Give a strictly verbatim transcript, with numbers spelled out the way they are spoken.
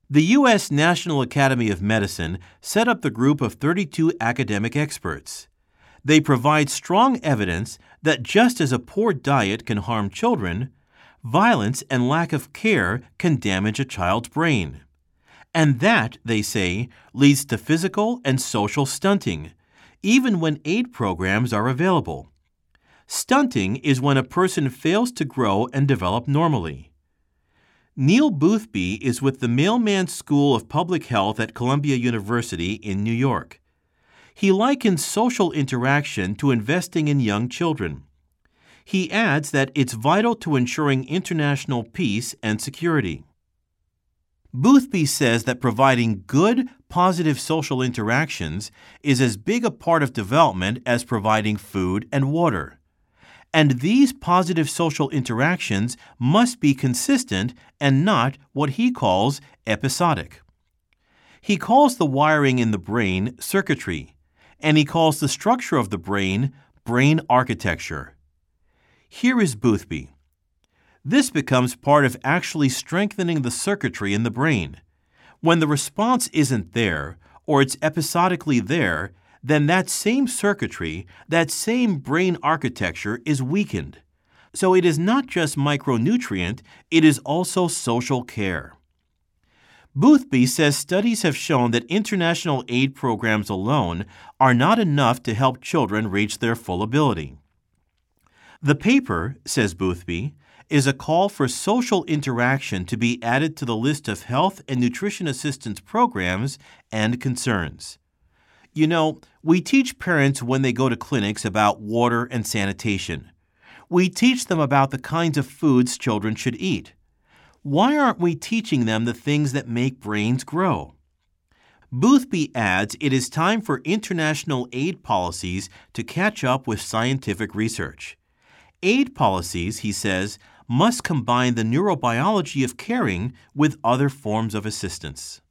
The U S National Academy of Medicine set up the group of thirty-two academic experts. They provide strong evidence that just as a poor diet can harm children, violence and lack of care can damage a child's brain. And that, they say, leads to physical and social stunting, even when aid programs are available. Stunting is when a person fails to grow and develop normally. Neil Boothby is with the Mailman School of Public Health at Columbia University in New York. He likens social interaction to investing in young children. He adds that it's vital to ensuring international peace and security. Boothby says that providing good, positive social interactions is as big a part of development as providing food and water. And these positive social interactions must be consistent and not what he calls episodic. He calls the wiring in the brain circuitry, and he calls the structure of the brain brain architecture. Here is Boothby. This becomes part of actually strengthening the circuitry in the brain. When the response isn't there, or it's episodically there, then that same circuitry, that same brain architecture is weakened. So it is not just micronutrient, it is also social care. Boothby says studies have shown that international aid programs alone are not enough to help children reach their full ability. The paper, says Boothby, is a call for social interaction to be added to the list of health and nutrition assistance programs and concerns. You know, we teach parents when they go to clinics about water and sanitation. We teach them about the kinds of foods children should eat. Why aren't we teaching them the things that make brains grow? Boothby adds it is time for international aid policies to catch up with scientific research. Aid policies, he says, must combine the neurobiology of caring with other forms of assistance.